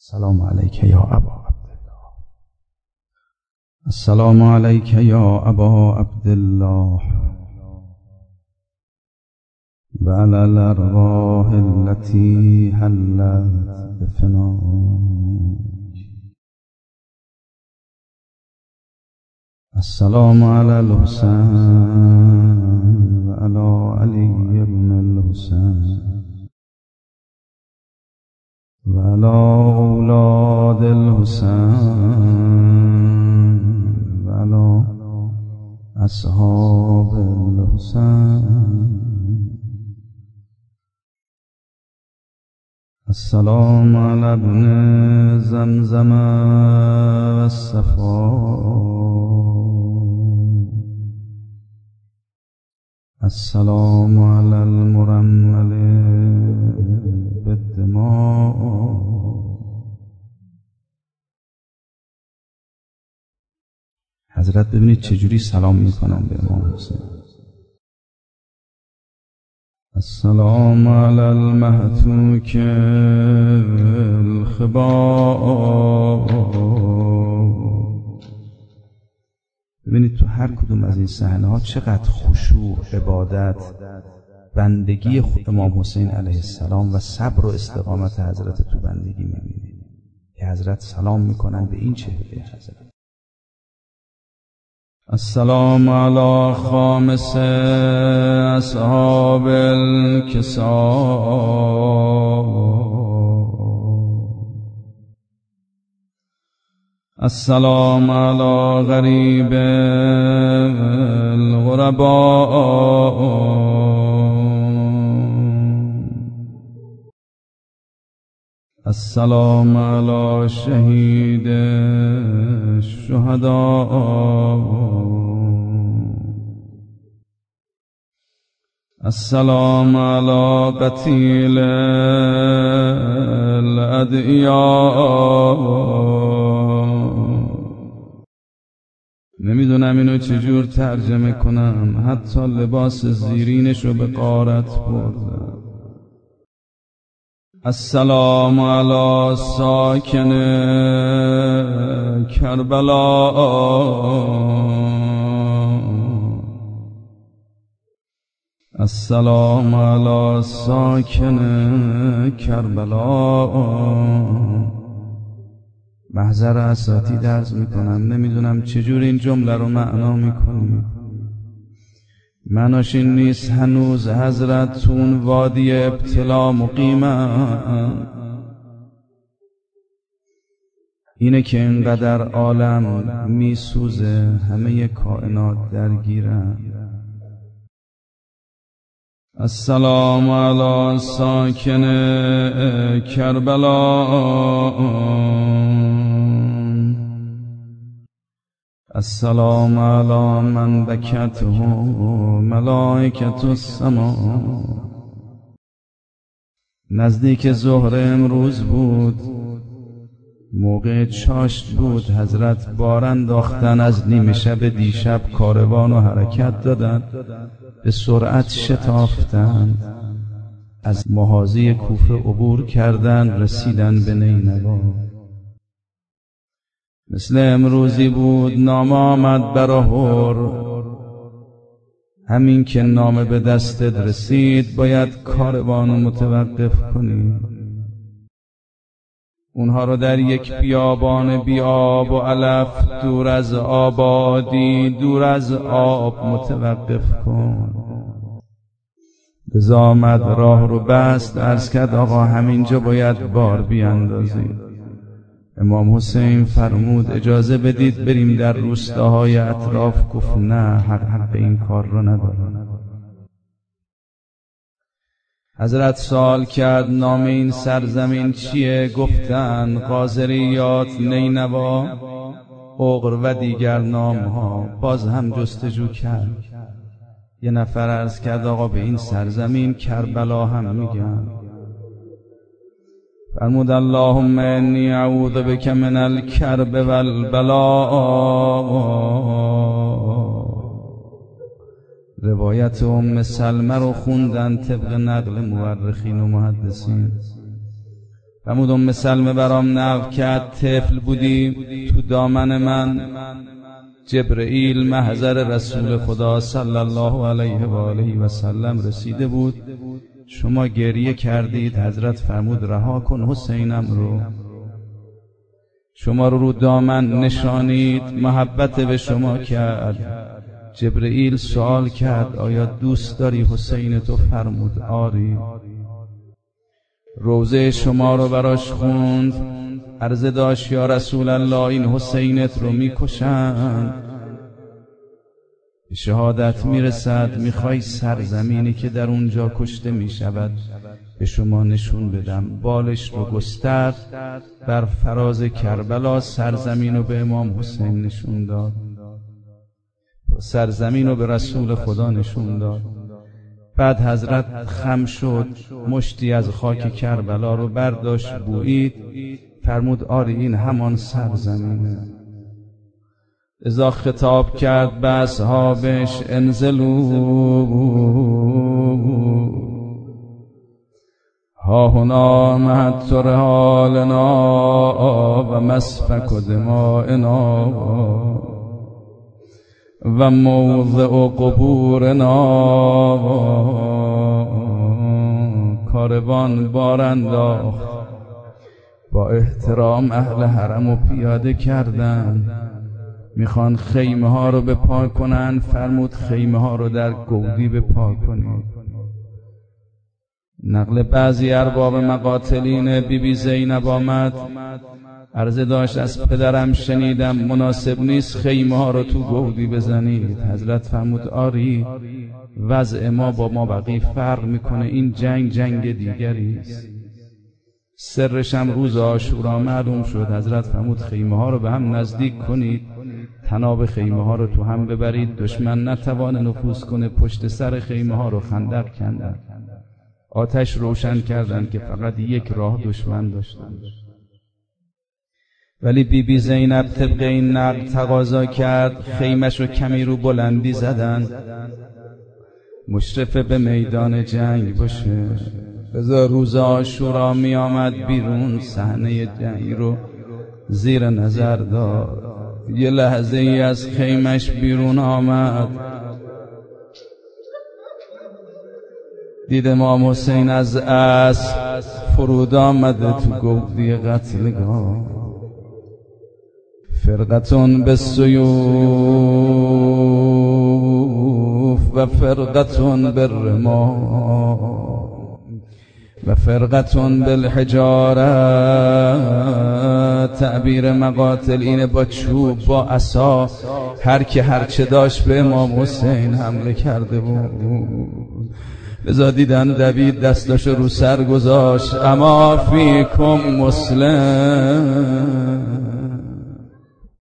السلام علیک یا ابا عبدالله. السلام علیک یا ابا عبدالله و علی الارواح التي حلت بفناک. السلام علی الحسین و علی علی بن الحسین و علی اولاد الحسین و علی اصحاب الحسین. السلام علی ابن زمزم و الصفا. السلام علی المرمل بالدماء. حضرت ببینید چجوری سلام میکنن به امام حسین. السلام علی المهتوک الخباء. ببینید تو هر کدوم از این صحنه ها چقدر خشوع، عبادت، بندگی خود امام حسین علیه السلام و صبر و استقامت حضرت تو بندگی میبینید که حضرت سلام میکنن به این چهره حضرت. السلام علی خامس اصحاب الکساء. السلام علی غریب الغرباء. السلام علی شهید الشهداء. السلام علی قتیل الادعیاء. نمیدونم اینو چجور ترجمه کنم، حتی لباس زیرینشو به غارت بردم. السلام علی ساکن کربلا. السلام علی ساکن کربلا. محضر اساتید عرض میکنم نمیدونم چجور این جمله رو معنا میکنیم. معناش این نیست هنوز حضرت تو اون وادی ابتلا مقیمن، اینه که اینقدر عالم میسوزه، همه کائنات درگیرن. السلام علی ساکن کربلا. السلام علی من بکته ملائکة السما. نزدیک ظهر امروز بود، موقع چاشت بود، حضرت بار انداختن، از نیمه شب دیشب کاروان و حرکت دادن، به سرعت شتافتند، از محاذی کوفه عبور کردند، رسیدن به نینوا. مثل امروزی بود نامه آمد برا هر، همین که نامه به دستت رسید باید کاروانو متوقف کنی. اونها رو در یک بیابان بی آب و علف، دور از آبادی، دور از آب متوقف کن. لذا آمد راه رو بست، عرض کرد آقا همینجا باید بار بیاندازید. امام حسین فرمود اجازه بدید بریم در روستاهای اطراف. گفت نه، حق این کار رو ندارم. حضرت سوال کرد نام این سرزمین چیه؟ گفتن قاذریات، نینوا، اغر و دیگر نامها. باز هم جستجو کرد. یه نفر عرض کرد آقا به این سرزمین کربلا هم میگن. فرمود اللهم انی اعوذ بک من الکرب والبلاء. روایت ام سلمه رو خوندن طبق نقل مورخین و محدثین. فرمود ام سلمه برام نقل کرد طفل بودیم تو دامن من جبرئیل محضر رسول خدا صلی الله علیه و آله و سلم رسیده بود، شما گریه کردید، حضرت فرمود رها کن حسینم رو، شما رو دامن نشانید، محبت به شما کرد. جبرئیل سوال کرد آیا دوست داری حسین تو؟ فرمود آری. روضه شما رو براش خوند، عرضه داشت یا رسول الله این حسینت رو میکشند، شهادت میرسد، میخوای سرزمینی که در اونجا کشته میشود به شما نشون بدم. بالش رو گسترد، بر فراز کربلا سرزمین رو به امام حسین نشون داد، سرزمین رو به رسول خدا نشون داد. بعد حضرت خم شد، مشتی از خاک کربلا رو برداشت بویید، فرمود آری این همان سرزمینه. ازا خطاب کرد به اصحابش انزلوا ها هنا مهد رحالنا و مسفک دمائنا و موضع قبورنا. کاروان بار انداخت، با احترام اهل حرم رو پیاده کردن، میخوان خیمه ها رو بپا کنن. فرمود خیمه ها رو در گودی بپا کنید. نقل بعضی ارباب مقاتلین بی زینب آمد، عرضه داشت از پدرم شنیدم مناسب نیست خیمه ها رو تو گودی بزنید. حضرت فرمود آری، وضع ما با ما بقی فرق میکنه، این جنگ دیگری است. سرش هم روز عاشورا معلوم شد. حضرت فرمود خیمه ها رو به هم نزدیک کنید، تناب خیمه ها رو تو هم ببرید، دشمن نتوانه نفوذ کنه. پشت سر خیمه ها رو خندق کندن، آتش روشن کردن که فقط یک راه دشمن داشتن. ولی بی زینب طبق این نقل تقاضا کرد خیمش رو کمی رو بلندی زدن، مشرف به میدان جنگ باشه. بذار روز عاشورا می آمد بیرون، صحنه جنگ رو زیر نظر دار. یه لحظه ای از خیمش بیرون آمد، دید امام حسین از اسب فرود آمده تو گودی قتلگاه. فرقتون بالسیوف و فرقتون بالرماح و فرقتون بالحجاره. تعبیر مقاتل اینه با چوب با عصا هر که هرچه داشت به امام حسین حمله کرده بود. لذا دیدن دوید دستاشو رو سر گذاشت، اما فیکم مسلم